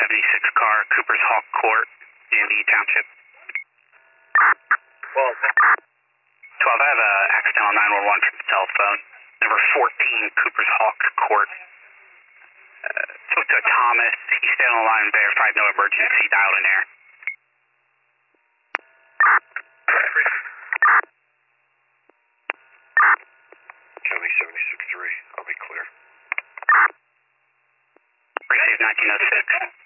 76 car, Cooper's Hawk Court in the township. 12, I have a accidental 911 from the cell phone. Number 14, Cooper's Hawk Court. Spoke to Thomas. He stayed on the line and verified no emergency. Dialed in air. County 76-3. I'll be clear. Received 1906.